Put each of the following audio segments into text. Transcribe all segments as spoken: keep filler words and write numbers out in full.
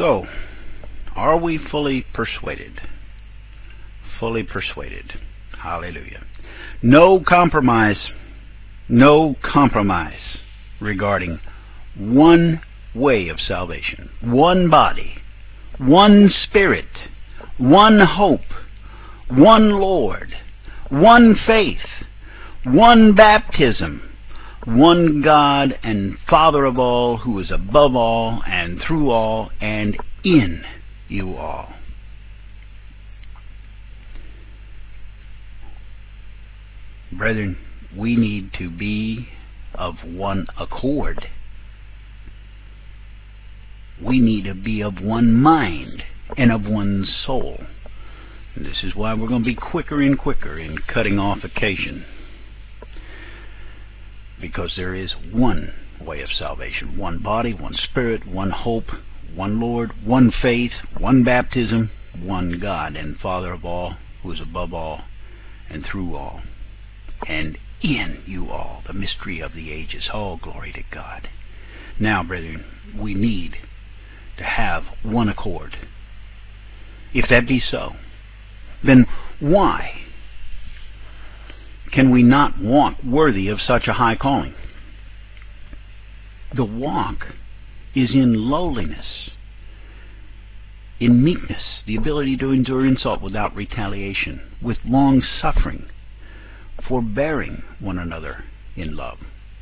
So, are we fully persuaded? Fully persuaded. Hallelujah. No compromise. No compromise regarding one way of salvation, one body, one Spirit, one hope, one Lord, one faith, one baptism, one God and Father of all, who is above all and through all and in you all. Brethren, we need to be of one accord. We need to be of one mind and of one soul. And this is why we're going to be quicker and quicker in cutting off occasion. Because there is one way of salvation. One body, one Spirit, one hope, one Lord, one faith, one baptism, one God and Father of all, who is above all and through all, and in you all, the mystery of the ages. All glory to God. Now, brethren, we need to have one accord. If that be so, then why can we not walk worthy of such a high calling? The walk is in lowliness, in meekness, the ability to endure insult without retaliation, with long suffering, forbearing one another in love.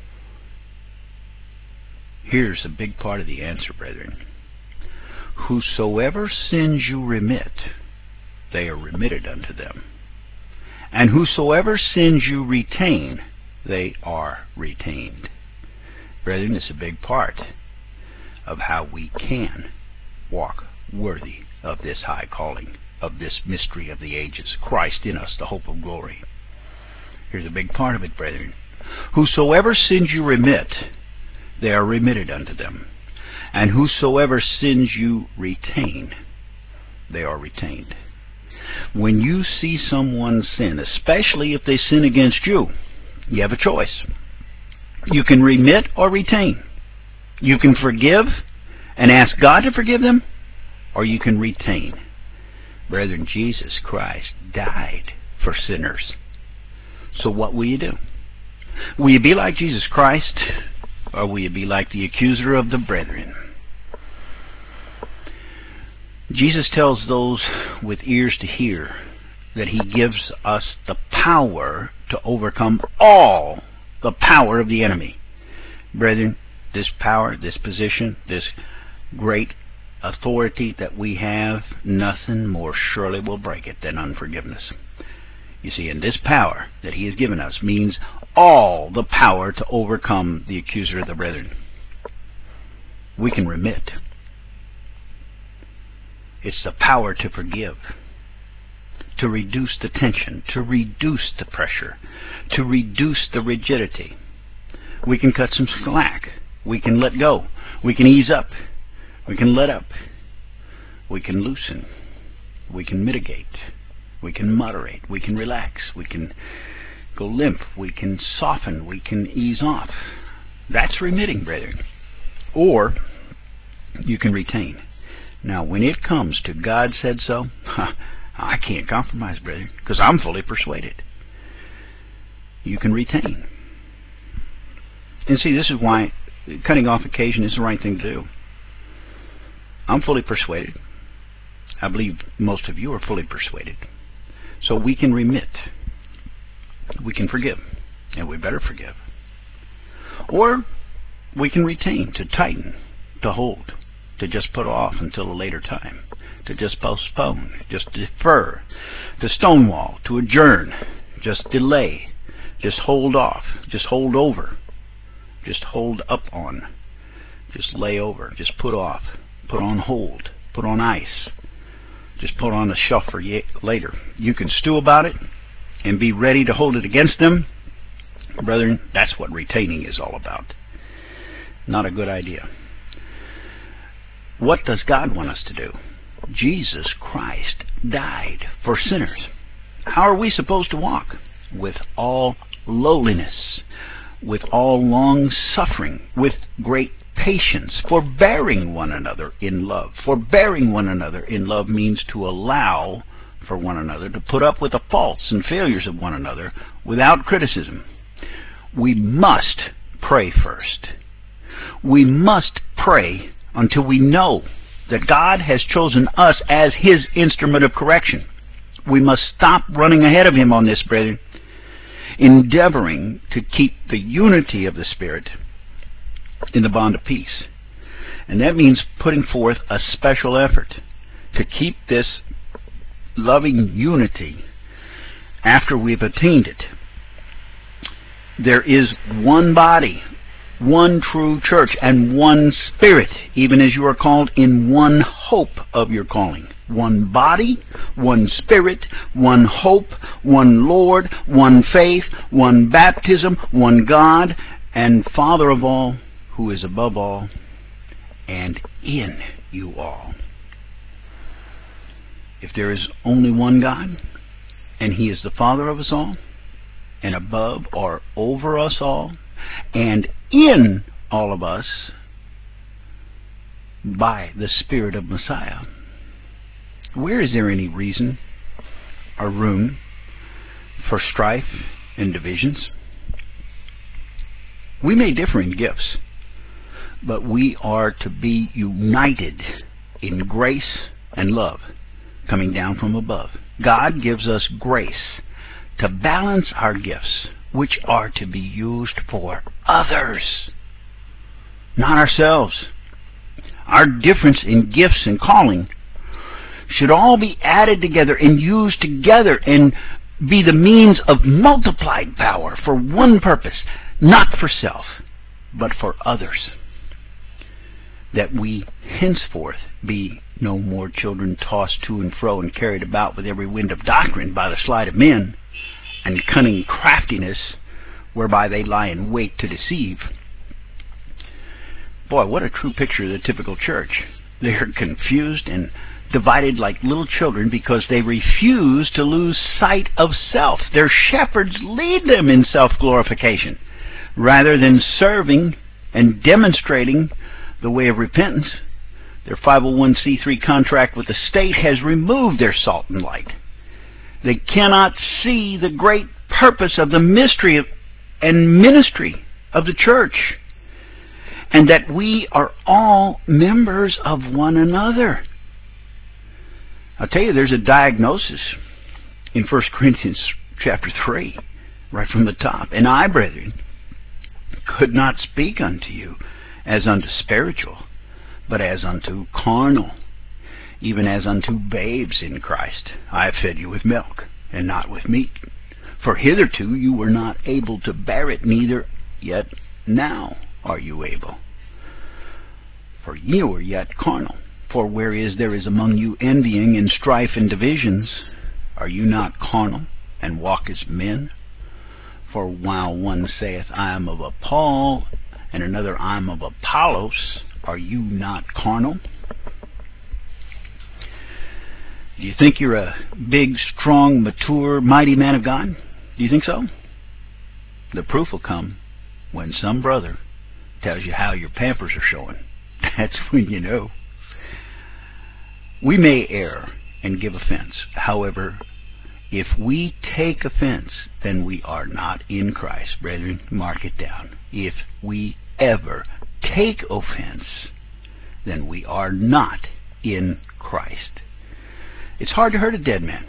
Here's a big part of the answer, brethren. Whosoever sins you remit, they are remitted unto them. And whosoever sins you retain, they are retained. Brethren, it's a big part of how we can walk worthy of this high calling, of this mystery of the ages, Christ in us, the hope of glory. Here's a big part of it, brethren. Whosoever sins you remit, they are remitted unto them. And whosoever sins you retain, they are retained. When you see someone sin, especially if they sin against you, you have a choice. You can remit or retain. You can forgive and ask God to forgive them, or you can retain. Brethren, Jesus Christ died for sinners. So what will you do? Will you be like Jesus Christ, or will you be like the accuser of the brethren? Jesus tells those with ears to hear that he gives us the power to overcome all the power of the enemy. Brethren, this power, this position, this great authority that we have, nothing more surely will break it than unforgiveness. You see, and this power that he has given us means all the power to overcome the accuser of the brethren. We can remit. It's the power to forgive, to reduce the tension, to reduce the pressure, to reduce the rigidity. We can cut some slack. We can let go. We can ease up. We can let up. We can loosen. We can mitigate. We can moderate. We can relax. We can go limp. We can soften. We can ease off. That's remitting, brethren. Or you can retain. Now, when it comes to God said so, I can't compromise, brethren, because I'm fully persuaded. You can retain. And see, this is why cutting off occasion is the right thing to do. I'm fully persuaded. I believe most of you are fully persuaded. So we can remit. We can forgive. And we better forgive. Or we can retain, to tighten, to hold, to just put off until a later time, to just postpone, just defer, to stonewall, to adjourn, just delay, just hold off, just hold over, just hold up on, just lay over, just put off, put on hold, put on ice, just put on a shelf for later. You can stew about it and be ready to hold it against them. Brethren, that's what retaining is all about. Not a good idea. What does God want us to do? Jesus Christ died for sinners. How are we supposed to walk? With all lowliness, with all long suffering, with great patience, forbearing one another in love. Forbearing one another in love means to allow for one another, to put up with the faults and failures of one another without criticism. We must pray first. We must pray until we know that God has chosen us as His instrument of correction. We must stop running ahead of Him on this, brethren, endeavoring to keep the unity of the Spirit in the bond of peace. And that means putting forth a special effort to keep this loving unity after we've attained it. There is one body, one true church, and one Spirit, even as you are called in one hope of your calling. One body, one Spirit, one hope, one Lord, one faith, one baptism, one God, and Father of all, who is above all, and in you all. If there is only one God, and He is the Father of us all, and above or over us all, and in all of us by the Spirit of Messiah, where is there any reason or room for strife and divisions? We may differ in gifts, but we are to be united in grace and love coming down from above. God gives us grace to balance our gifts, which are to be used for others, not ourselves. Our difference in gifts and calling should all be added together and used together and be the means of multiplied power for one purpose, not for self, but for others. That we henceforth be no more children tossed to and fro and carried about with every wind of doctrine by the sleight of men and cunning craftiness whereby they lie in wait to deceive. Boy, what a true picture of the typical church. They are confused and divided like little children because they refuse to lose sight of self. Their shepherds lead them in self-glorification rather than serving and demonstrating the way of repentance. Their five oh one c three contract with the state has removed their salt and light. They cannot see the great purpose of the mystery of, and ministry of the church, and that we are all members of one another. I'll tell you, there's a diagnosis in First Corinthians chapter three, right from the top. And I, brethren, could not speak unto you as unto spiritual, but as unto carnal, even as unto babes in Christ. I have fed you with milk, and not with meat. For hitherto you were not able to bear it, neither yet now are you able. For ye were yet carnal. For whereas there is among you envying and strife and divisions, are you not carnal, and walk as men? For while one saith, I am of Paul, and another, I am of Apollos, are you not carnal? Do you think you're a big, strong, mature, mighty man of God? Do you think so? The proof will come when some brother tells you how your pampers are showing. That's when you know. We may err and give offense. However, if we take offense, then we are not in Christ. Brethren, mark it down. If we ever take offense, then we are not in Christ. It's hard to hurt a dead man.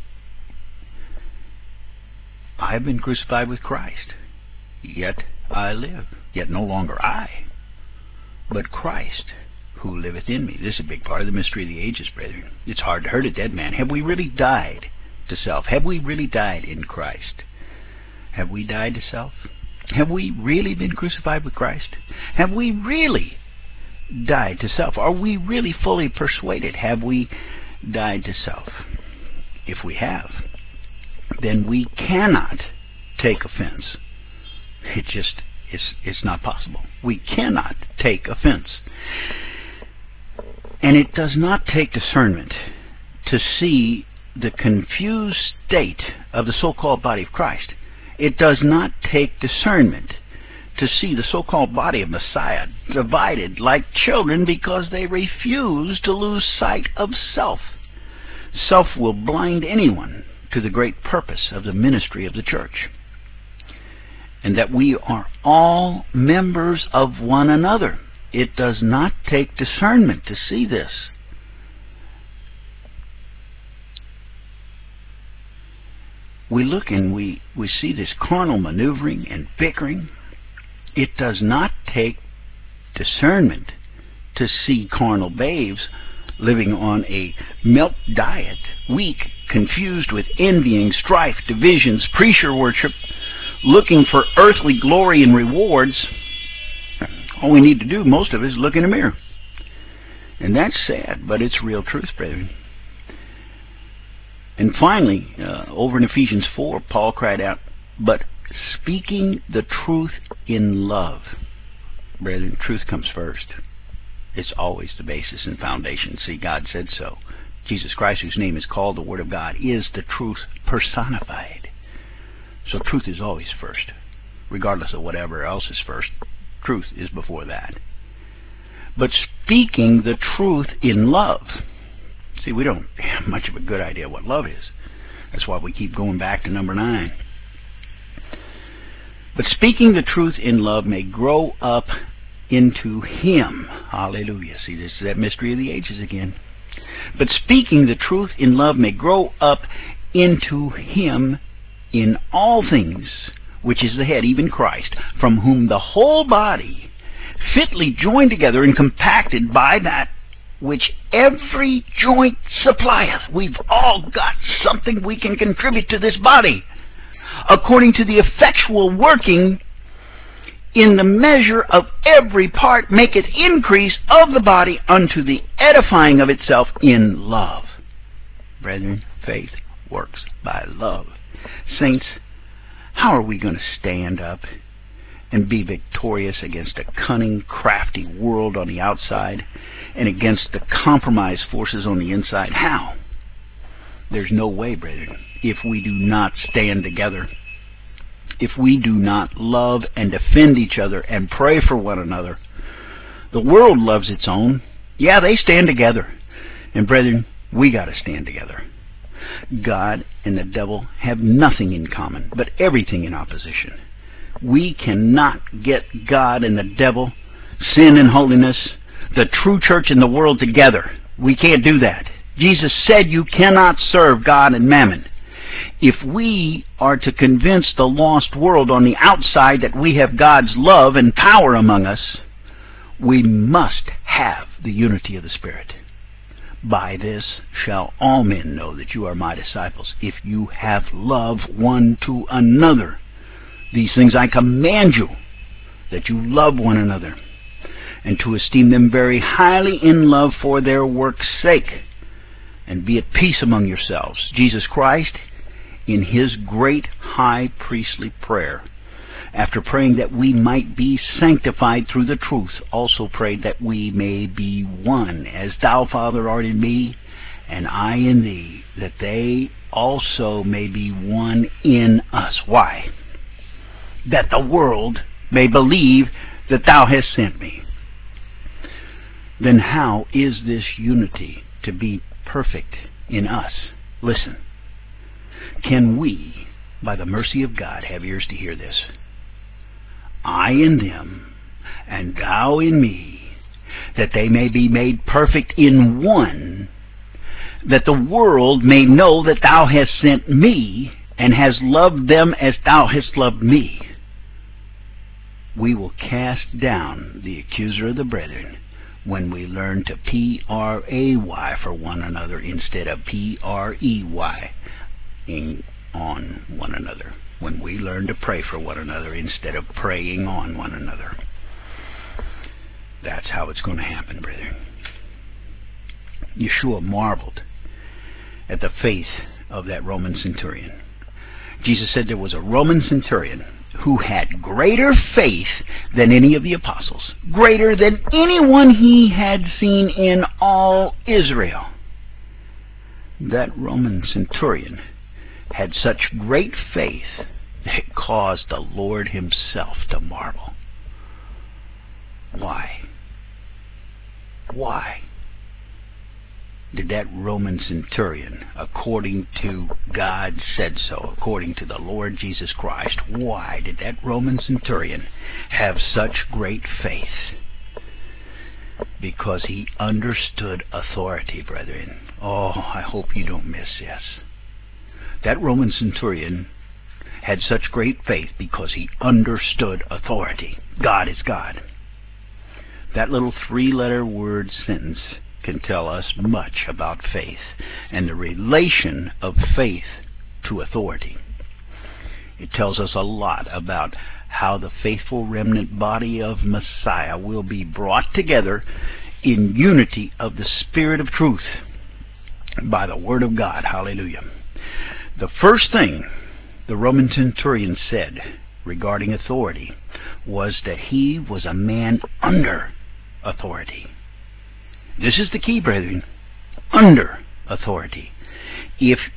I have been crucified with Christ, yet I live. Yet no longer I, but Christ who liveth in me. This is a big part of the mystery of the ages, brethren. It's hard to hurt a dead man. Have we really died to self? Have we really died in Christ? Have we died to self? Have we really been crucified with Christ? Have we really died to self? Are we really fully persuaded? Have we died to self? If we have, then we cannot take offense. It just is, it's not possible. We cannot take offense. And it does not take discernment to see the confused state of the so-called body of Christ. It does not take discernment to see the so-called body of Messiah divided like children because they refuse to lose sight of self. Self will blind anyone to the great purpose of the ministry of the church, and that we are all members of one another. It does not take discernment to see this. We look and we, we see this carnal maneuvering and bickering. It does not take discernment to see carnal babes living on a milk diet, weak, confused with envying, strife, divisions, preacher worship, looking for earthly glory and rewards. All we need to do, most of it, is look in a mirror. And that's sad, but it's real truth, brethren. And finally, uh, over in Ephesians four, Paul cried out, but speaking the truth in love. Brethren, truth comes first. It's always the basis and foundation. See, God said so. Jesus Christ, whose name is called the Word of God, is the truth personified. So truth is always first. Regardless of whatever else is first, truth is before that. But speaking the truth in love. See, we don't have much of a good idea what love is. That's why we keep going back to number nine. But speaking the truth in love may grow up into Him. Hallelujah. See, this is that mystery of the ages again. But speaking the truth in love may grow up into Him in all things, which is the head, even Christ, from whom the whole body, fitly joined together and compacted by that which every joint supplieth. We've all got something we can contribute to this body, according to the effectual working in the measure of every part, maketh increase of the body unto the edifying of itself in love. Brethren, faith works by love. Saints, how are we going to stand up and be victorious against a cunning, crafty world on the outside and against the compromised forces on the inside? How? There's no way, brethren, if we do not stand together, if we do not love and defend each other and pray for one another. The world loves its own. Yeah, they stand together. And brethren, we got to stand together. God and the devil have nothing in common, but everything in opposition. We cannot get God and the devil, sin and holiness, the true church and the world together. We can't do that. Jesus said you cannot serve God and mammon. If we are to convince the lost world on the outside that we have God's love and power among us, we must have the unity of the Spirit. By this shall all men know that you are my disciples, if you have love one to another. These things I command you, that you love one another, and to esteem them very highly in love for their work's sake, and be at peace among yourselves. Jesus Christ, in His great high priestly prayer, after praying that we might be sanctified through the truth, also prayed that we may be one, as thou, Father, art in me, and I in thee, that they also may be one in us. Why? That the world may believe that thou hast sent me. Then how is this unity to be perfect in us? Listen. Can we, by the mercy of God, have ears to hear this? I in them, and thou in me, that they may be made perfect in one, that the world may know that thou hast sent me, and hast loved them as thou hast loved me. We will cast down the accuser of the brethren when we learn to P R A Y for one another instead of P R E Y on one another. When we learn to pray for one another instead of praying on one another. That's how it's going to happen, brethren. Yeshua marveled at the faith of that Roman centurion. Jesus said there was a Roman centurion who had greater faith than any of the apostles, greater than anyone he had seen in all Israel. That Roman centurion had such great faith that it caused the Lord Himself to marvel. Why? Why did that Roman centurion, according to God said so, according to the Lord Jesus Christ, why did that Roman centurion have such great faith? Because he understood authority, brethren. Oh, I hope you don't miss this. That Roman centurion had such great faith because he understood authority. God is God. That little three-letter word sentence can tell us much about faith and the relation of faith to authority. It tells us a lot about how the faithful remnant body of Messiah will be brought together in unity of the Spirit of truth by the Word of God. Hallelujah. The first thing the Roman centurion said regarding authority was that he was a man under authority. This is the key, brethren. Under authority. If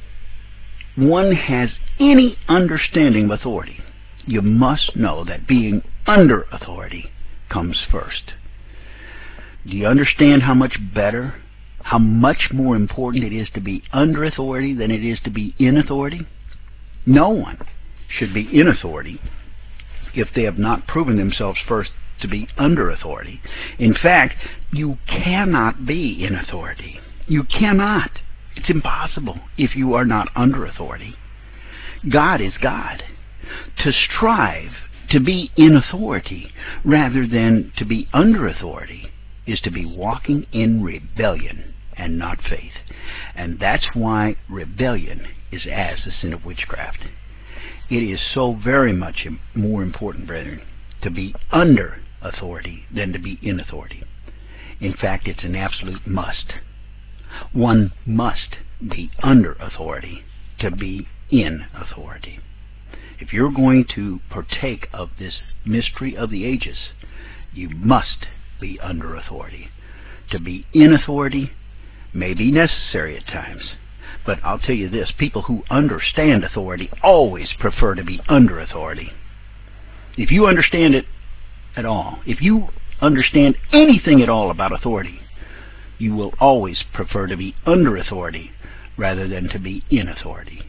one has any understanding of authority, you must know that being under authority comes first. Do you understand how much better, how much more important it is to be under authority than it is to be in authority? No one should be in authority if they have not proven themselves first to be under authority. In fact, you cannot be in authority. You cannot. It's impossible if you are not under authority. God is God. To strive to be in authority rather than to be under authority is to be walking in rebellion and not faith. And that's why rebellion is as the sin of witchcraft. It is so very much more important, brethren, to be under authority than to be in authority. In fact, it's an absolute must. One must be under authority to be in authority. If you're going to partake of this mystery of the ages, you must be under authority. To be in authority may be necessary at times, but I'll tell you this, people who understand authority always prefer to be under authority. If you understand it at all, if you understand anything at all about authority, you will always prefer to be under authority rather than to be in authority.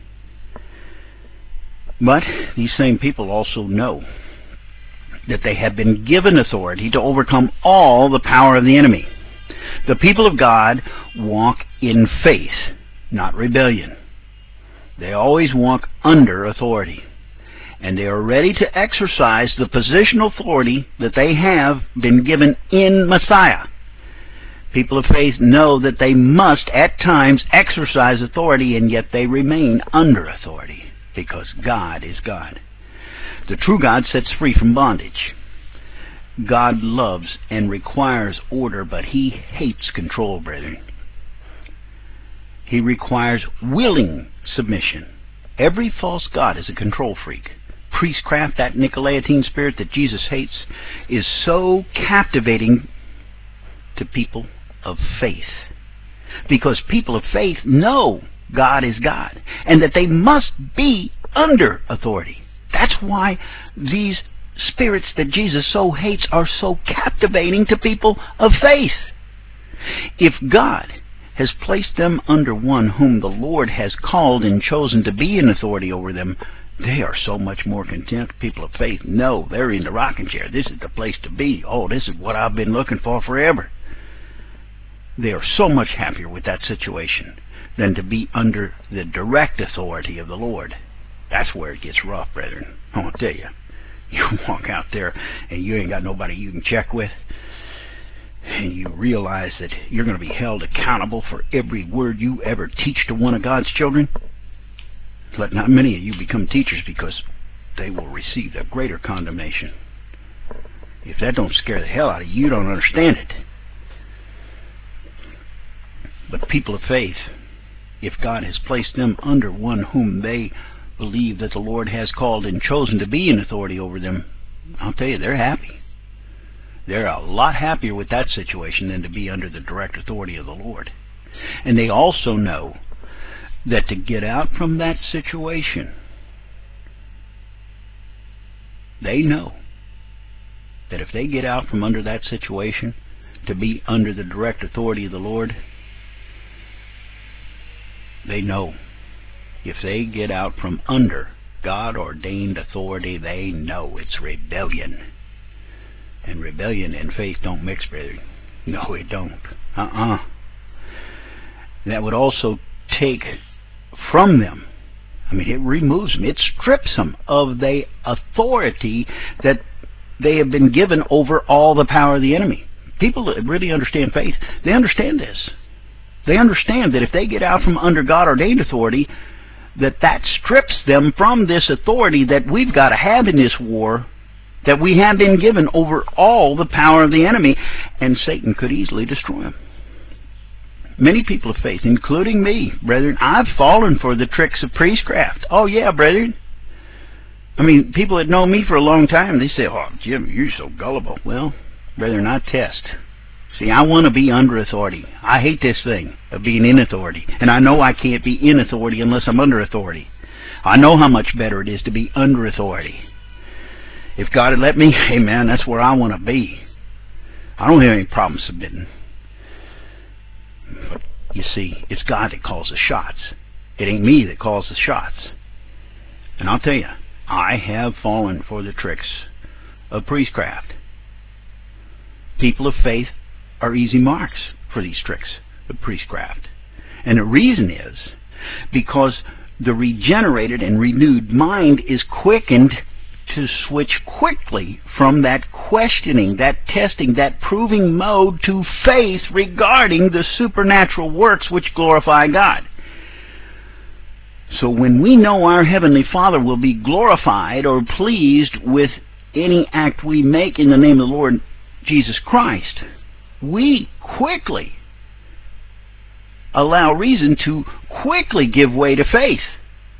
But these same people also know that they have been given authority to overcome all the power of the enemy. The people of God walk in faith, not rebellion. They always walk under authority, and they are ready to exercise the positional authority that they have been given in Messiah. People of faith know that they must at times exercise authority, and yet they remain under authority, because God is God. The true God sets free from bondage. God loves and requires order, but He hates control, brethren. He requires willing submission. Every false god is a control freak. Priestcraft, that Nicolaitane spirit that Jesus hates, is so captivating to people of faith. Because people of faith know God is God, and that they must be under authority. That's why these spirits that Jesus so hates are so captivating to people of faith. If God has placed them under one whom the Lord has called and chosen to be in authority over them, they are so much more content. People of faith know they're in the rocking chair. This is the place to be. Oh, this is what I've been looking for forever. They are so much happier with that situation than to be under the direct authority of the Lord. That's where it gets rough, brethren. I want to tell you. You walk out there and you ain't got nobody you can check with, and you realize that you're going to be held accountable for every word you ever teach to one of God's children. Let not many of you become teachers, because they will receive the greater condemnation. If that don't scare the hell out of you, you don't understand it. But people of faith, if God has placed them under one whom they believe that the Lord has called and chosen to be in authority over them, I'll tell you, they're happy. They're a lot happier with that situation than to be under the direct authority of the Lord. And they also know that to get out from that situation, they know that if they get out from under that situation to be under the direct authority of the Lord, they know. If they get out from under God-ordained authority, they know it's rebellion. And rebellion and faith don't mix, brethren. No, it don't. Uh-uh. That would also take from them, I mean, it removes them, it strips them of the authority that they have been given over all the power of the enemy. People that really understand faith, they understand this. They understand that if they get out from under God-ordained authority, that that strips them from this authority that we've got to have in this war, that we have been given over all the power of the enemy, and Satan could easily destroy them. Many people of faith, including me, brethren, I've fallen for the tricks of priestcraft. Oh yeah, brethren. I mean, people that know me for a long time, they say, oh, Jim, you're so gullible. Well, brethren, I test. See, I want to be under authority. I hate this thing of being in authority. And I know I can't be in authority unless I'm under authority. I know how much better it is to be under authority. If God had let me, hey man, that's where I want to be. I don't have any problem submitting. But you see, it's God that calls the shots. It ain't me that calls the shots. And I'll tell you, I have fallen for the tricks of priestcraft. People of faith are easy marks for these tricks of priestcraft. And the reason is because the regenerated and renewed mind is quickened to switch quickly from that questioning, that testing, that proving mode to faith regarding the supernatural works which glorify God. So when we know our Heavenly Father will be glorified or pleased with any act we make in the name of the Lord Jesus Christ, we quickly allow reason to quickly give way to faith.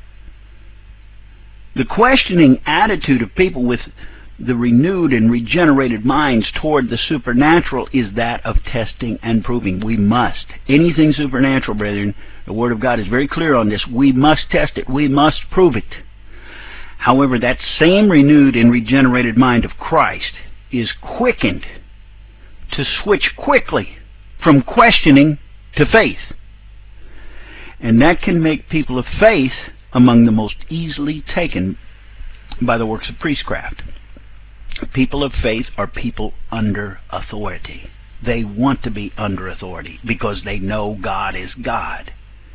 The questioning attitude of people with the renewed and regenerated minds toward the supernatural is that of testing and proving. We must. Anything supernatural, brethren, the Word of God is very clear on this. We must test it. We must prove it. However, that same renewed and regenerated mind of Christ is quickened to switch quickly from questioning to faith. And that can make people of faith among the most easily taken by the works of priestcraft. People of faith are people under authority. They want to be under authority because they know God is God.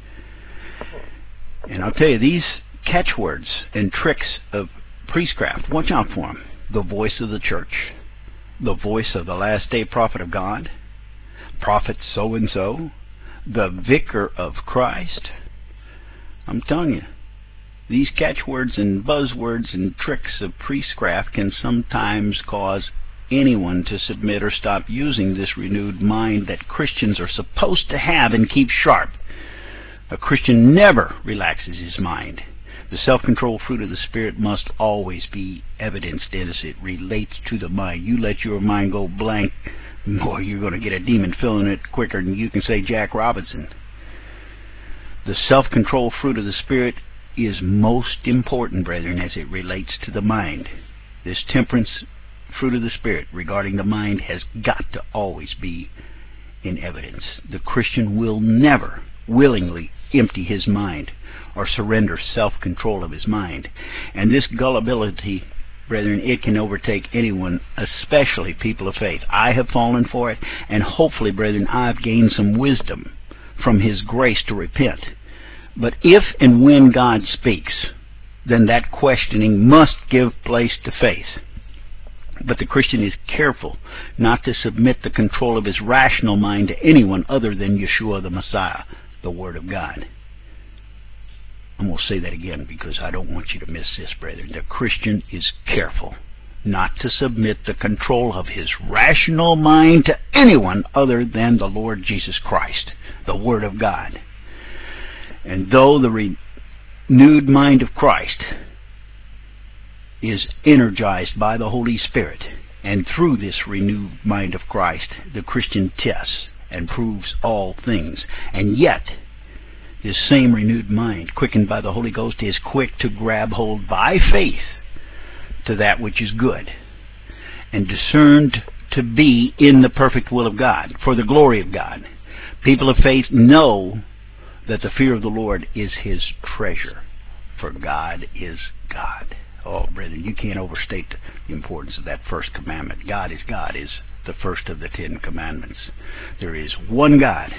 And I'll tell you, these catchwords and tricks of priestcraft, watch out for them. The voice of the church, the voice of the last day prophet of God, prophet so-and-so, the vicar of Christ. I'm telling you, these catchwords and buzzwords and tricks of priestcraft can sometimes cause anyone to submit or stop using this renewed mind that Christians are supposed to have and keep sharp. A Christian never relaxes his mind. The self-control fruit of the Spirit must always be evidenced as it relates to the mind. You let your mind go blank, boy, you're going to get a demon filling it quicker than you can say Jack Robinson. The self-control fruit of the Spirit is most important, brethren, as it relates to the mind. This temperance fruit of the Spirit regarding the mind has got to always be in evidence. The Christian will never willingly empty his mind or surrender self-control of his mind. And this gullibility, brethren, it can overtake anyone, especially people of faith. I have fallen for it, and hopefully, brethren, I've gained some wisdom from His grace to repent. But if and when God speaks, then that questioning must give place to faith. But the Christian is careful not to submit the control of his rational mind to anyone other than Yeshua the Messiah, the Word of God. I'm going to say that again because I don't want you to miss this, brethren. The Christian is careful not to submit the control of his rational mind to anyone other than the Lord Jesus Christ, the Word of God. And though the renewed mind of Christ is energized by the Holy Spirit, and through this renewed mind of Christ, the Christian tests and proves all things, and yet this same renewed mind, quickened by the Holy Ghost, is quick to grab hold by faith to that which is good. and discerned to be in the perfect will of God, for the glory of God. People of faith know that the fear of the Lord is his treasure, for God is God. Oh, brethren, you can't overstate the importance of that first commandment. God is God is the first of the Ten Commandments. There is one God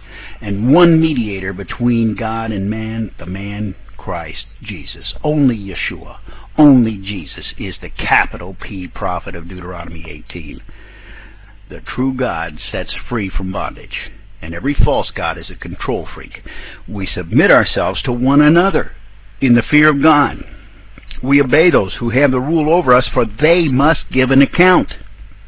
and one mediator between God and man, the man Christ Jesus. Only Yeshua, only Jesus is the capital P prophet of Deuteronomy eighteen. The true God sets free from bondage, and every false god is a control freak. We submit ourselves to one another in the fear of God. We obey those who have the rule over us, for they must give an account.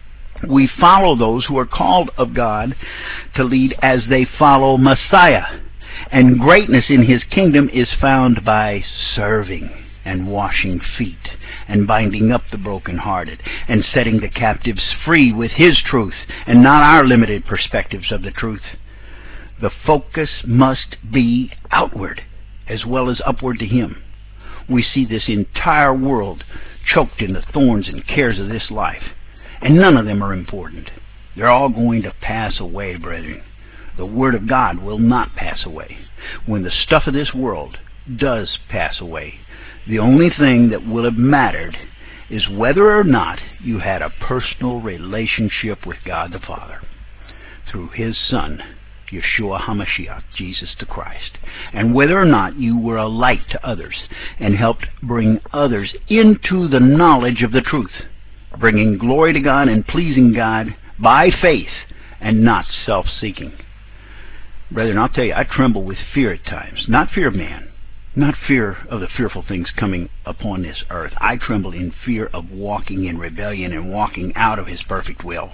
We follow those who are called of God to lead as they follow Messiah. And greatness in his kingdom is found by serving and washing feet and binding up the brokenhearted and setting the captives free with his truth and not our limited perspectives of the truth. The focus must be outward as well as upward to him. We see this entire world choked in the thorns and cares of this life, and none of them are important. They're all going to pass away, brethren. The Word of God will not pass away. When the stuff of this world does pass away, the only thing that will have mattered is whether or not you had a personal relationship with God the Father through his Son, Yeshua HaMashiach, Jesus the Christ, and whether or not you were a light to others and helped bring others into the knowledge of the truth, bringing glory to God and pleasing God by faith and not self-seeking. Brethren, I'll tell you, I tremble with fear at times. Not fear of man, not fear of the fearful things coming upon this earth. I tremble in fear of walking in rebellion and walking out of his perfect will.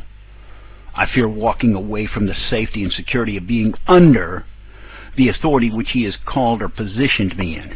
I fear walking away from the safety and security of being under the authority which he has called or positioned me in.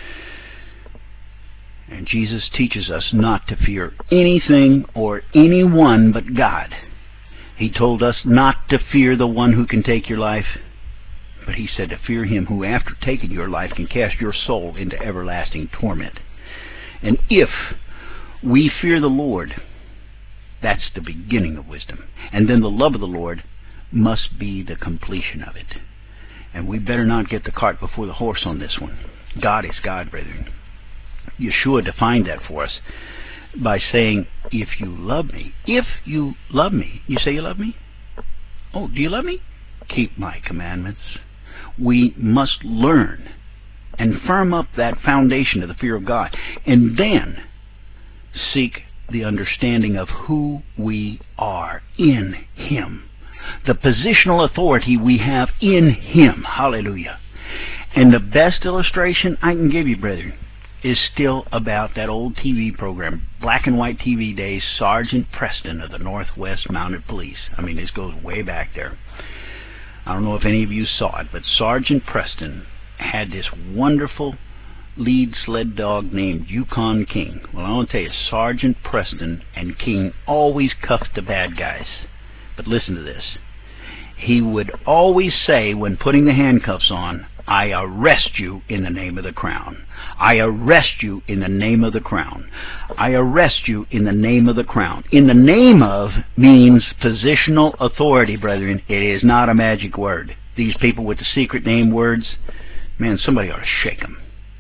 And Jesus teaches us not to fear anything or anyone but God. He told us not to fear the one who can take your life, but he said to fear him who after taking your life can cast your soul into everlasting torment. And if we fear the Lord, that's the beginning of wisdom. And then the love of the Lord must be the completion of it. And we better not get the cart before the horse on this one. God is God, brethren. Yeshua defined that for us by saying, if you love me, if you love me, you say you love me? Oh, do you love me? Keep my commandments. We must learn and firm up that foundation of the fear of God, and then seek the understanding of who we are in him, the positional authority we have in him. Hallelujah. And the best illustration I can give you, brethren, is still about that old T V program, black and white T V days, Sergeant Preston of the Northwest Mounted Police. I mean, this goes way back there. I don't know if any of you saw it, but Sergeant Preston had this wonderful lead sled dog named Yukon King. Well, I want to tell you, Sergeant Preston and King always cuffed the bad guys. But listen to this. He would always say when putting the handcuffs on, I arrest you in the name of the crown. I arrest you in the name of the crown. I arrest you in the name of the crown. In the name of means positional authority, brethren. It is not a magic word. These people with the secret name words, man, somebody ought to shake them.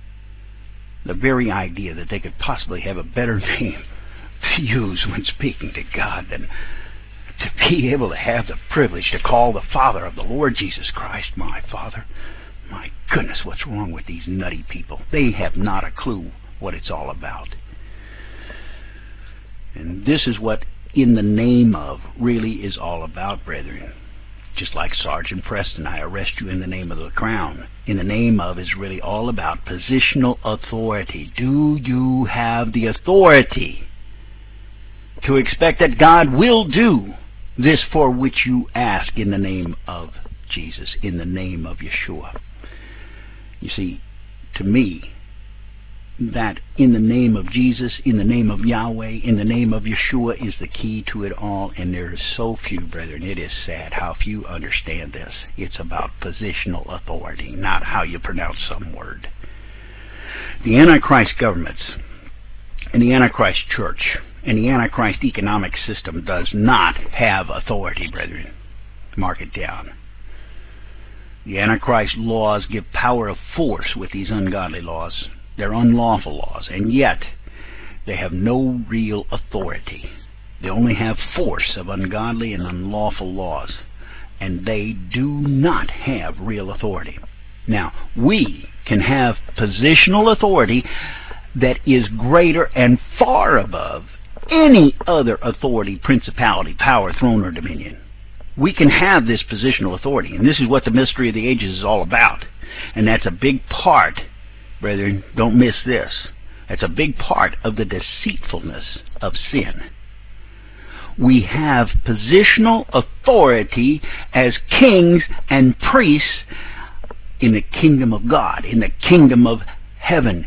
The very idea that they could possibly have a better name to use when speaking to God than to be able to have the privilege to call the Father of the Lord Jesus Christ my Father. My goodness, what's wrong with these nutty people? They have not a clue what it's all about. And this is what in the name of really is all about, brethren. Just like Sergeant Preston, I arrest you in the name of the crown. In the name of is really all about positional authority. Do you have the authority to expect that God will do this for which you ask in the name of Jesus, in the name of Yeshua? You see, to me, that in the name of Jesus, in the name of Yahweh, in the name of Yeshua is the key to it all, and there is so few, brethren. It is sad how few understand this. It's about positional authority, not how you pronounce some word. The Antichrist governments and the Antichrist church And the Antichrist economic system does not have authority, brethren. Mark it down. The Antichrist laws give power of force with these ungodly laws. They're unlawful laws, and yet they have no real authority. They only have force of ungodly and unlawful laws, and they do not have real authority. Now, we can have positional authority that is greater and far above any other authority, principality, power, throne, or dominion. We can have this positional authority, and this is what the mystery of the ages is all about. And that's a big part, brethren, don't miss this. That's a big part of the deceitfulness of sin. We have positional authority as kings and priests in the kingdom of God, in the kingdom of heaven,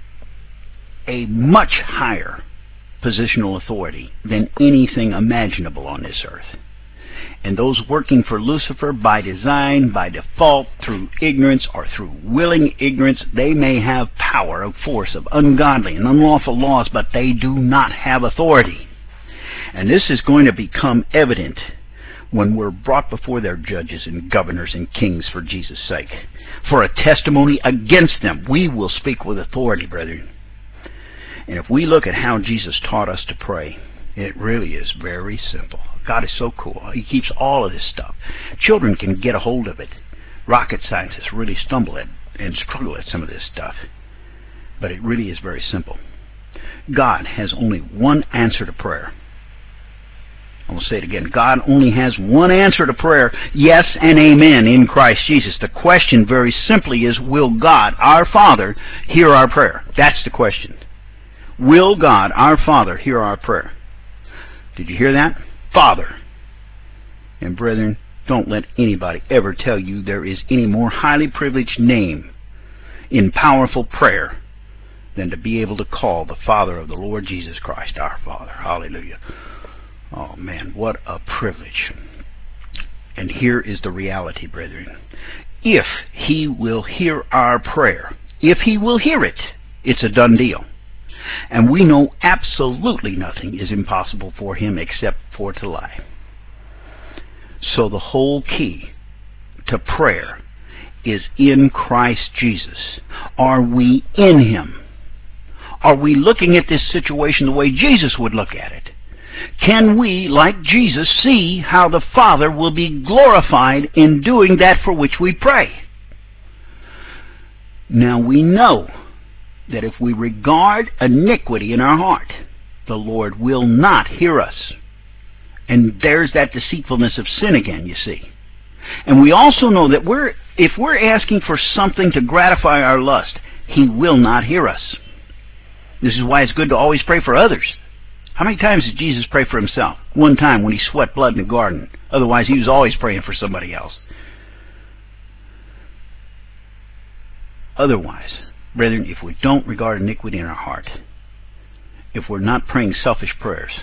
a much higher positional authority than anything imaginable on this earth. And those working for Lucifer by design, by default, through ignorance or through willing ignorance, they may have power of force of ungodly and unlawful laws, but they do not have authority. And this is going to become evident when we're brought before their judges and governors and kings for Jesus' sake. For a testimony against them, we will speak with authority, brethren. And if we look at how Jesus taught us to pray, it really is very simple. God is so cool. He keeps all of this stuff. Children can get a hold of it. Rocket scientists really stumble at and struggle at some of this stuff. But it really is very simple. God has only one answer to prayer. I will say it again. God only has one answer to prayer, yes and amen, in Christ Jesus. The question very simply is, will God, our Father, hear our prayer? That's the question. Will God, our Father, hear our prayer? Did you hear that? Father. And brethren, don't let anybody ever tell you there is any more highly privileged name in powerful prayer than to be able to call the Father of the Lord Jesus Christ, our Father. Hallelujah. Oh man, what a privilege. And here is the reality, brethren. If He will hear our prayer, if He will hear it, it's a done deal. And we know absolutely nothing is impossible for Him except for to lie. So the whole key to prayer is in Christ Jesus. Are we in Him? Are we looking at this situation the way Jesus would look at it? Can we, like Jesus, see how the Father will be glorified in doing that for which we pray? Now we know that if we regard iniquity in our heart, the Lord will not hear us. And there's that deceitfulness of sin again, you see. And we also know that we're, if we're asking for something to gratify our lust, He will not hear us. This is why it's good to always pray for others. How many times did Jesus pray for Himself? One time when He sweat blood in the garden. Otherwise, He was always praying for somebody else. Otherwise, brethren, if we don't regard iniquity in our heart, if we're not praying selfish prayers,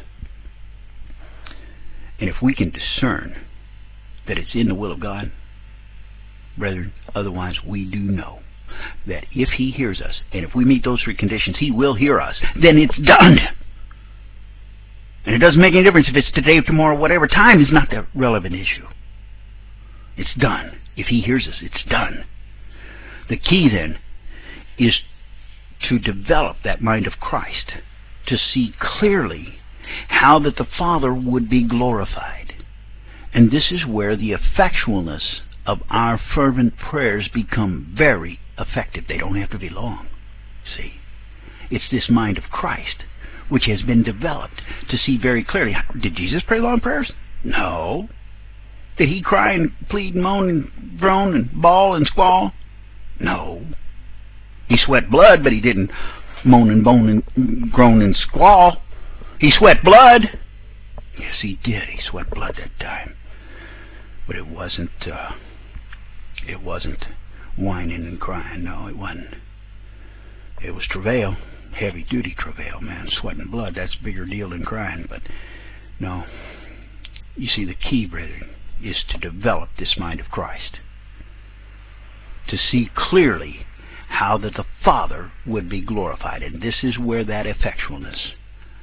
and if we can discern that it's in the will of God, brethren, otherwise we do know that if He hears us, and if we meet those three conditions, He will hear us, then it's done. And it doesn't make any difference if it's today or tomorrow, whatever. Time is not the relevant issue. It's done. If He hears us, it's done. The key then is to develop that mind of Christ, to see clearly how that the Father would be glorified. And this is where the effectualness of our fervent prayers become very effective. They don't have to be long. See? It's this mind of Christ which has been developed to see very clearly. Did Jesus pray long prayers? No. Did He cry and plead and moan and groan and bawl and squall? No. He sweat blood, but He didn't moan and bone and groan and squall. He sweat blood. Yes, He did. He sweat blood that time. But it wasn't, uh, it wasn't whining and crying. No, it wasn't. It was travail. Heavy-duty travail, man. Sweating blood, that's a bigger deal than crying. But no. You see, the key, brethren, is to develop this mind of Christ. To see clearly how that the Father would be glorified. And this is where that effectualness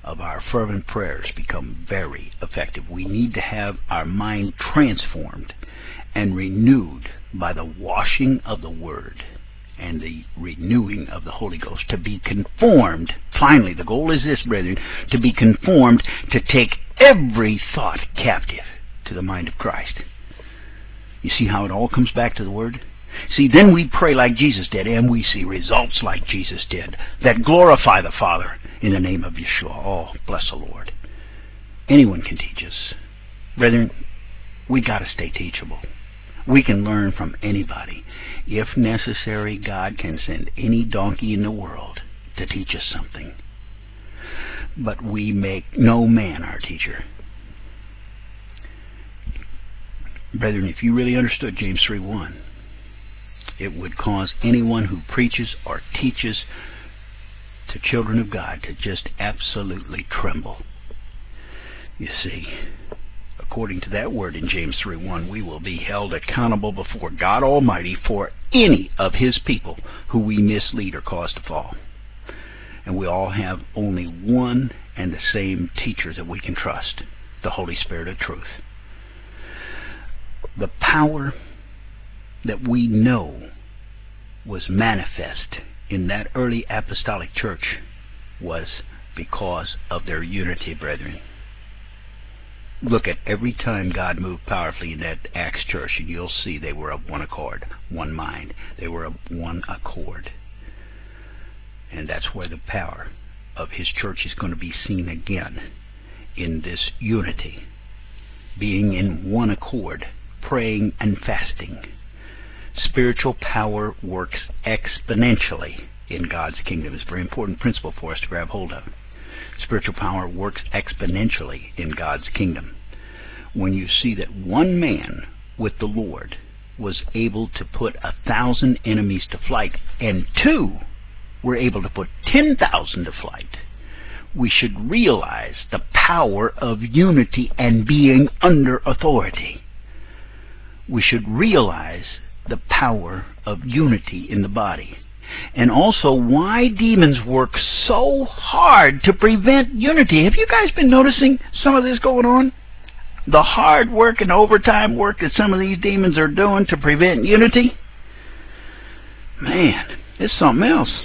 of our fervent prayers become very effective. We need to have our mind transformed and renewed by the washing of the Word and the renewing of the Holy Ghost, to be conformed. Finally, the goal is this, brethren, to be conformed, to take every thought captive to the mind of Christ. You see how it all comes back to the Word? See, then we pray like Jesus did, and we see results like Jesus did that glorify the Father in the name of Yeshua. Oh, bless the Lord. Anyone can teach us. Brethren, we got to stay teachable. We can learn from anybody. If necessary, God can send any donkey in the world to teach us something. But we make no man our teacher. Brethren, if you really understood James three one, it would cause anyone who preaches or teaches to children of God to just absolutely tremble. You see, according to that word in James three one, we will be held accountable before God Almighty for any of His people who we mislead or cause to fall. And we all have only one and the same teacher that we can trust, the Holy Spirit of truth. The power that we know was manifest in that early apostolic church was because of their unity, brethren. Look at every time God moved powerfully in that Acts church, and you'll see they were of one accord, one mind. They were of one accord. And that's where the power of His church is going to be seen again, in this unity, being in one accord, praying and fasting. Spiritual power works exponentially in God's kingdom. It's a very important principle for us to grab hold of. Spiritual power works exponentially in God's kingdom. When you see that one man with the Lord was able to put a thousand enemies to flight, and two were able to put ten thousand to flight, we should realize the power of unity and being under authority. We should realize the power of unity in the body. And also why demons work so hard to prevent unity. Have you guys been noticing some of this going on? The hard work and overtime work that some of these demons are doing to prevent unity? Man, it's something else.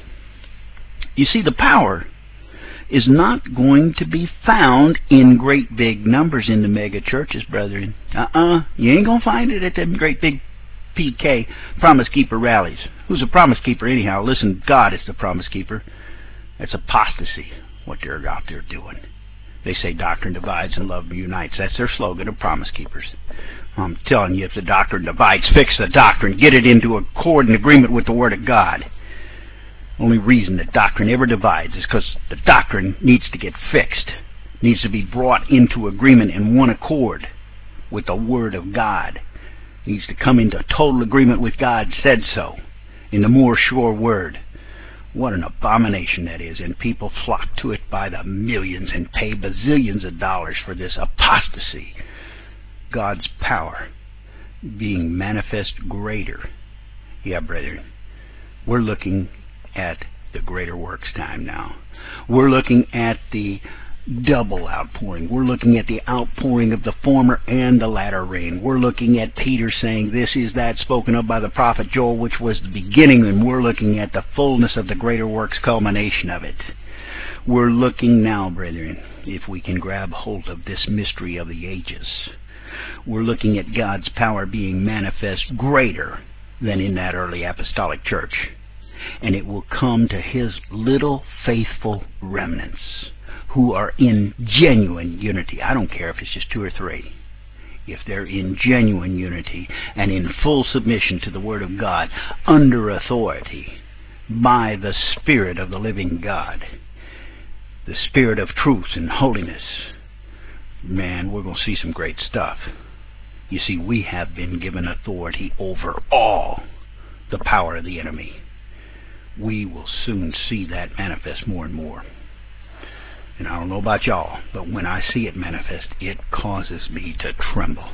You see, the power is not going to be found in great big numbers in the mega churches, brethren. Uh-uh. You ain't going to find it at them great big P K, Promise Keeper rallies. Who's a Promise Keeper anyhow? Listen, God is the Promise Keeper. That's apostasy, what they're out there doing. They say doctrine divides and love unites. That's their slogan of Promise Keepers. I'm telling you, if the doctrine divides, fix the doctrine. Get it into accord and agreement with the Word of God. Only reason that doctrine ever divides is because the doctrine needs to get fixed. Needs to be brought into agreement in one accord with the Word of God. Needs to come into total agreement with God said so in the more sure word. What an abomination that is, and people flock to it by the millions and pay bazillions of dollars for this apostasy. God's power being manifest greater. Yeah, brethren, we're looking at the greater works time now. We're looking at the double outpouring. We're looking at the outpouring of the former and the latter rain. We're looking at Peter saying this is that spoken of by the prophet Joel, which was the beginning, and we're looking at the fullness of the greater works culmination of it. We're looking now, brethren, if we can grab hold of this mystery of the ages. We're looking at God's power being manifest greater than in that early apostolic church. And it will come to His little faithful remnants who are in genuine unity. I don't care if it's just two or three. If they're in genuine unity and in full submission to the Word of God, under authority by the Spirit of the living God, the Spirit of truth and holiness, man, we're going to see some great stuff. You see, we have been given authority over all the power of the enemy. We will soon see that manifest more and more. And I don't know about y'all, but when I see it manifest, it causes me to tremble.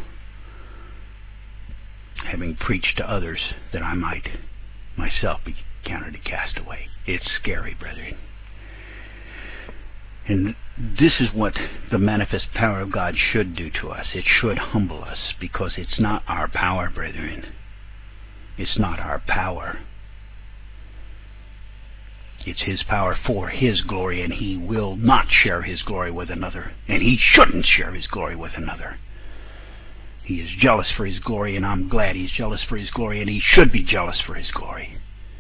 Having preached to others that I might myself be counted a castaway. It's scary, brethren. And this is what the manifest power of God should do to us. It should humble us, because it's not our power, brethren. It's not our power. It's His power for His glory, and He will not share His glory with another. And He shouldn't share His glory with another. He is jealous for His glory, and I'm glad He's jealous for His glory, and He should be jealous for His glory.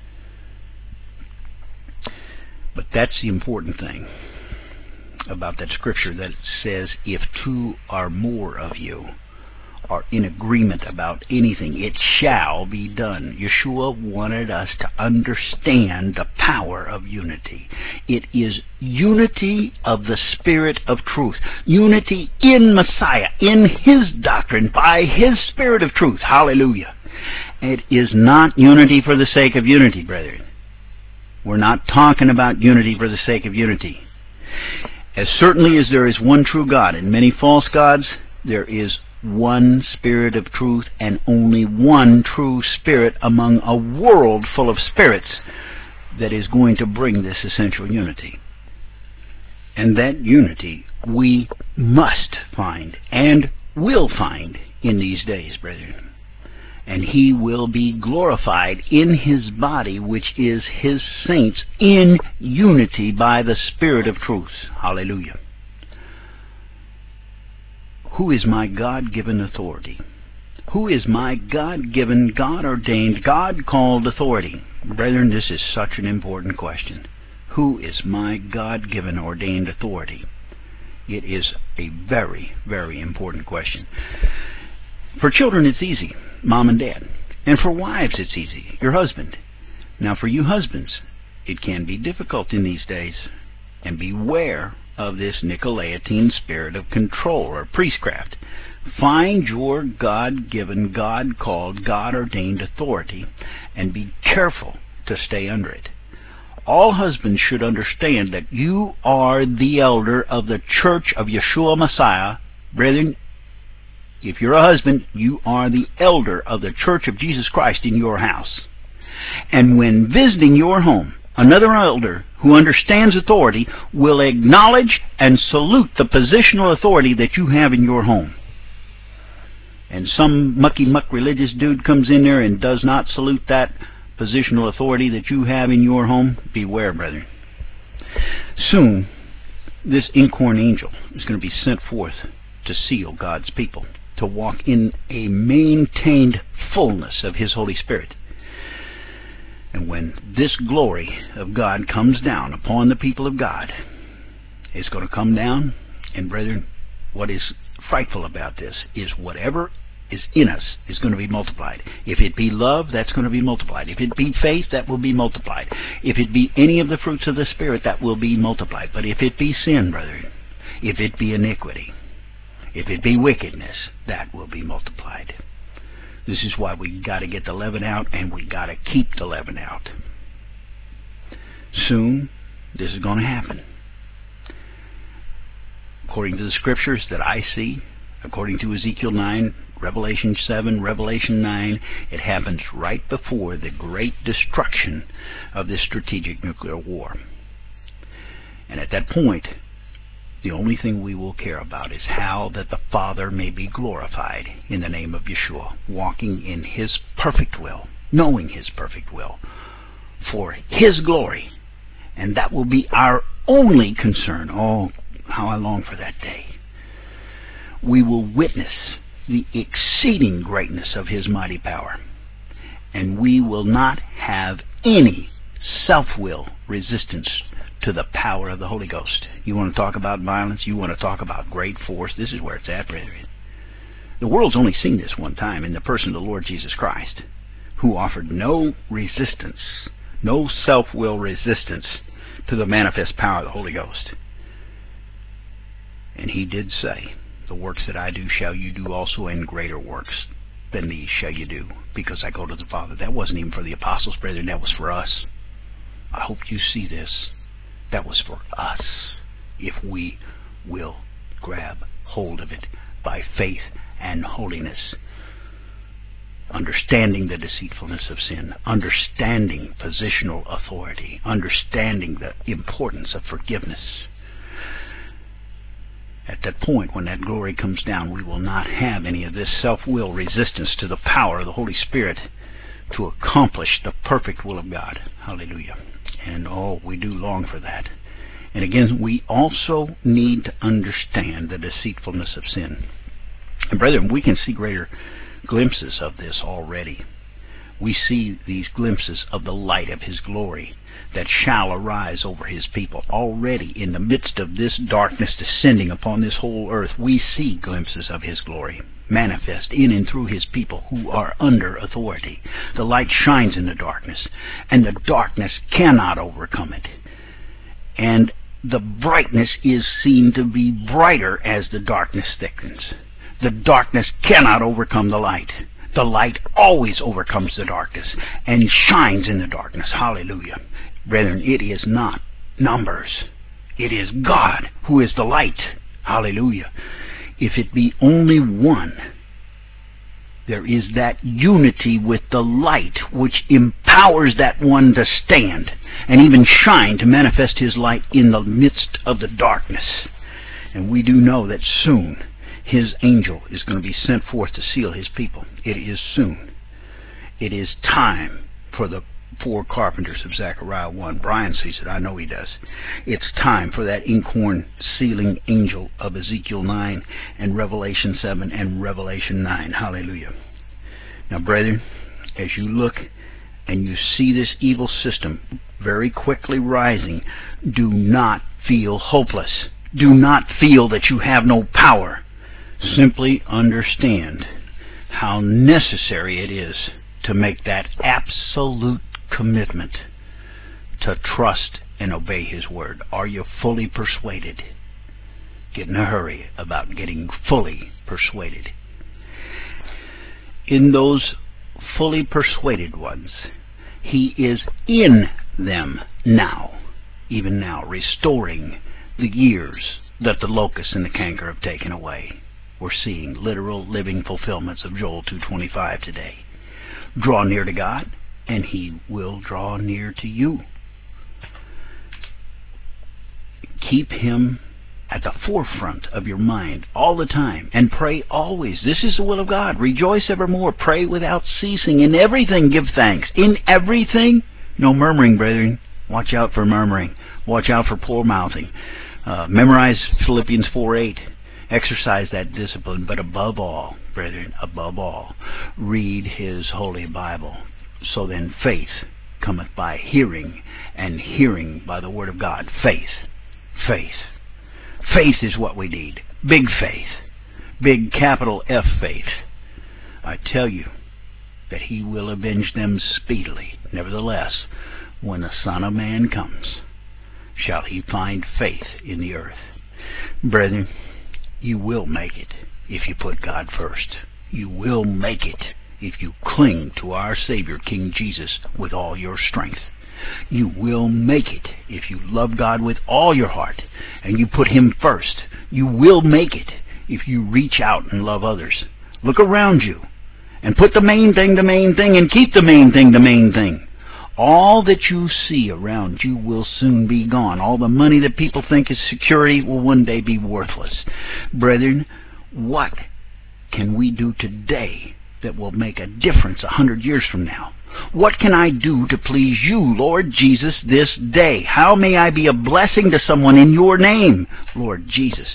But that's the important thing about that scripture, that it says, if two or more of you are in agreement about anything, it shall be done. Yeshua wanted us to understand the power of unity. It is unity of the Spirit of truth. Unity in Messiah, in His doctrine, by His Spirit of truth. Hallelujah. It is not unity for the sake of unity, brethren. We're not talking about unity for the sake of unity. As certainly as there is one true God and many false gods, there is one Spirit of truth and only one true Spirit among a world full of spirits that is going to bring this essential unity. And that unity we must find and will find in these days, brethren. And He will be glorified in His body, which is His saints, in unity by the Spirit of truth. Hallelujah. Who is my God-given authority? Who is my God-given, God-ordained, God-called authority? Brethren, this is such an important question. Who is my God-given, ordained authority? It is a very, very important question. For children, it's easy. Mom and Dad. And for wives, it's easy. Your husband. Now, for you husbands, it can be difficult in these days. And beware of this Nicolaitane spirit of control or priestcraft. Find your God-given, God-called, God-ordained authority and be careful to stay under it. All husbands should understand that you are the elder of the church of Yeshua Messiah. Brethren, if you're a husband, you are the elder of the church of Jesus Christ in your house. And when visiting your home, another elder who understands authority will acknowledge and salute the positional authority that you have in your home. And some mucky-muck religious dude comes in there and does not salute that positional authority that you have in your home, beware, brethren. Soon, this incorn angel is going to be sent forth to seal God's people, to walk in a maintained fullness of His Holy Spirit. And when this glory of God comes down upon the people of God, it's going to come down, and brethren, what is frightful about this is whatever is in us is going to be multiplied. If it be love, that's going to be multiplied. If it be faith, that will be multiplied. If it be any of the fruits of the Spirit, that will be multiplied. But if it be sin, brethren, if it be iniquity, if it be wickedness, that will be multiplied. This is why we got to get the leaven out, and we got to keep the leaven out. Soon, this is going to happen. According to the scriptures that I see, according to Ezekiel nine, Revelation seven, Revelation nine, it happens right before the great destruction of this strategic nuclear war. And at that point, the only thing we will care about is how that the Father may be glorified in the name of Yeshua, walking in His perfect will, knowing His perfect will, for His glory. And that will be our only concern. Oh, how I long for that day. We will witness the exceeding greatness of His mighty power. And we will not have any self-will resistance to the power of the Holy Ghost. You want to talk about violence? You want to talk about great force? This is where it's at, brethren. The world's only seen this one time in the person of the Lord Jesus Christ, who offered no resistance, no self-will resistance to the manifest power of the Holy Ghost. And He did say, the works that I do shall you do also, and greater works than these shall you do, because I go to the Father. That wasn't even for the apostles, brethren. That was for us. I hope you see this. That was for us, if we will grab hold of it by faith and holiness, understanding the deceitfulness of sin, understanding positional authority, understanding the importance of forgiveness. At that point, when that glory comes down, we will not have any of this self-will resistance to the power of the Holy Spirit to accomplish the perfect will of God. Hallelujah. And oh, we do long for that. And again, we also need to understand the deceitfulness of sin. And brethren, we can see greater glimpses of this already. We see these glimpses of the light of His glory that shall arise over His people. Already in the midst of this darkness descending upon this whole earth, we see glimpses of His glory manifest in and through His people who are under authority. The light shines in the darkness, and the darkness cannot overcome it. And the brightness is seen to be brighter as the darkness thickens. The darkness cannot overcome the light. The light always overcomes the darkness and shines in the darkness. Hallelujah. Brethren, it is not numbers. It is God who is the light. Hallelujah. If it be only one, there is that unity with the light which empowers that one to stand and even shine to manifest His light in the midst of the darkness. And we do know that soon His angel is going to be sent forth to seal His people. It is soon. It is time for the four carpenters of Zechariah one. Brian sees it. I know he does. It's time for that inkhorn sealing angel of Ezekiel nine and Revelation seven and Revelation nine. Hallelujah. Now, brethren, as you look and you see this evil system very quickly rising, do not feel hopeless. Do not feel that you have no power. Simply understand how necessary it is to make that absolute commitment to trust and obey His word. Are you fully persuaded? Get in a hurry about getting fully persuaded. In those fully persuaded ones, He is in them now, even now, restoring the years that the locust and the canker have taken away. We're seeing literal living fulfillments of Joel two twenty-five today. Draw near to God, and He will draw near to you. Keep Him at the forefront of your mind all the time, and pray always. This is the will of God. Rejoice evermore. Pray without ceasing. In everything give thanks. In everything, no murmuring, brethren. Watch out for murmuring. Watch out for poor mouthing. Uh, memorize Philippians four eight. Exercise that discipline, but above all, brethren, above all, read His holy Bible. So then faith cometh by hearing, and hearing by the word of God. Faith. Faith. Faith is what we need. Big faith. Big capital F faith. I tell you that He will avenge them speedily. Nevertheless, when the Son of Man comes, shall He find faith in the earth. Brethren, you will make it if you put God first. You will make it if you cling to our Savior, King Jesus, with all your strength. You will make it if you love God with all your heart and you put Him first. You will make it if you reach out and love others. Look around you and put the main thing the main thing and keep the main thing the main thing. All that you see around you will soon be gone. All the money that people think is security will one day be worthless. Brethren, what can we do today that will make a difference a hundred years from now? What can I do to please you, Lord Jesus, this day? How may I be a blessing to someone in your name, Lord Jesus?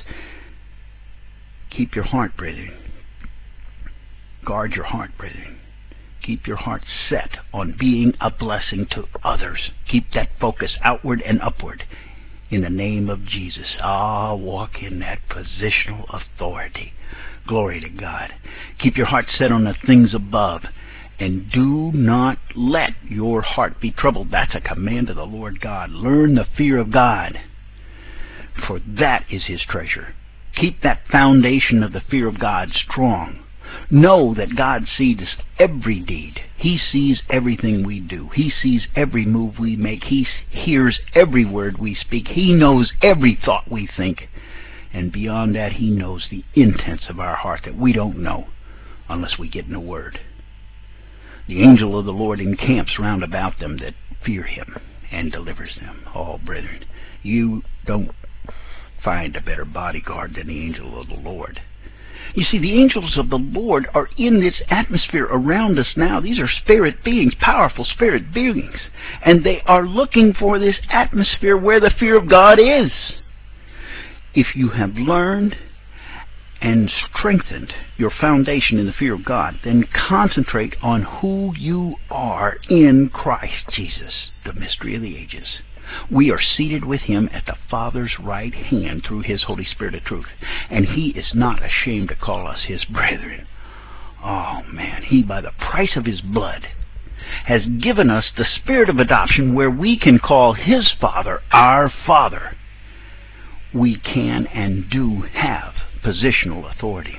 Keep your heart, brethren. Guard your heart, brethren. Keep your heart set on being a blessing to others. Keep that focus outward and upward. In the name of Jesus. Ah, walk in that positional authority. Glory to God. Keep your heart set on the things above. And do not let your heart be troubled. That's a command of the Lord God. Learn the fear of God, for that is His treasure. Keep that foundation of the fear of God strong. Know that God sees every deed. He sees everything we do. He sees every move we make. He hears every word we speak. He knows every thought we think. And beyond that, He knows the intents of our heart that we don't know unless we get in the Word. The angel of the Lord encamps round about them that fear Him and delivers them. Oh, brethren, you don't find a better bodyguard than the angel of the Lord. You see, the angels of the Lord are in this atmosphere around us now. These are spirit beings, powerful spirit beings. And they are looking for this atmosphere where the fear of God is. If you have learned and strengthened your foundation in the fear of God, then concentrate on who you are in Christ Jesus, the mystery of the ages. We are seated with him at the Father's right hand through his Holy Spirit of truth. And he is not ashamed to call us his brethren. Oh man, he, by the price of his blood, has given us the spirit of adoption where we can call his Father our Father. We can and do have positional authority.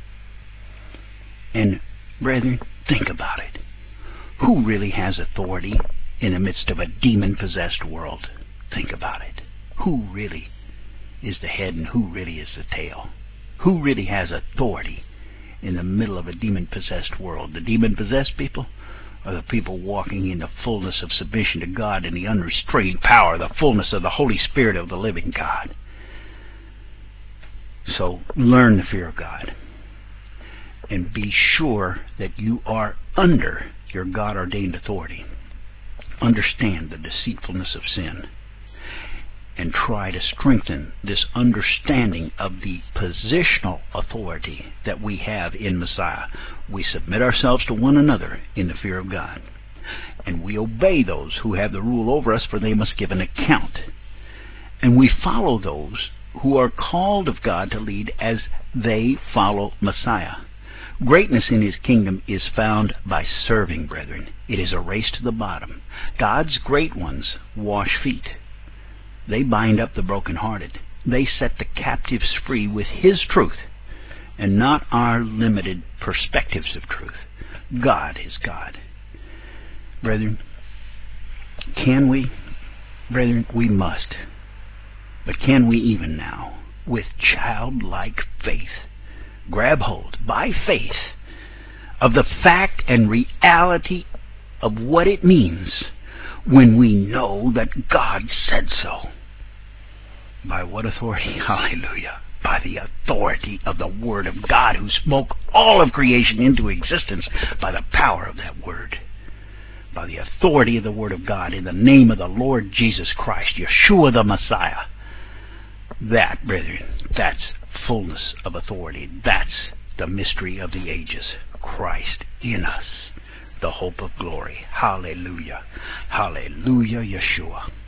And brethren, think about it. Who really has authority in the midst of a demon-possessed world? Think about it. Who really is the head and who really is the tail? Who really has authority in the middle of a demon-possessed world? The demon-possessed people, or the people walking in the fullness of submission to God and the unrestrained power, the fullness of the Holy Spirit of the living God? So learn the fear of God and be sure that you are under your God-ordained authority. Understand the deceitfulness of sin and try to strengthen this understanding of the positional authority that we have in Messiah. We submit ourselves to one another in the fear of God, and we obey those who have the rule over us, for they must give an account. And we follow those who are called of God to lead as they follow Messiah. Greatness in his kingdom is found by serving, brethren. It is a race to the bottom. God's great ones wash feet. They bind up the brokenhearted. They set the captives free with his truth, and not our limited perspectives of truth. God is God. Brethren, can we? Brethren, we must. But can we even now, with childlike faith, grab hold by faith of the fact and reality of what it means when we know that God said so? By what authority? Hallelujah. By the authority of the Word of God, who spoke all of creation into existence by the power of that Word. By the authority of the Word of God, in the name of the Lord Jesus Christ, Yeshua the Messiah. That, brethren, that's fullness of authority. That's the mystery of the ages. Christ in us, the hope of glory. Hallelujah. Hallelujah, Yeshua.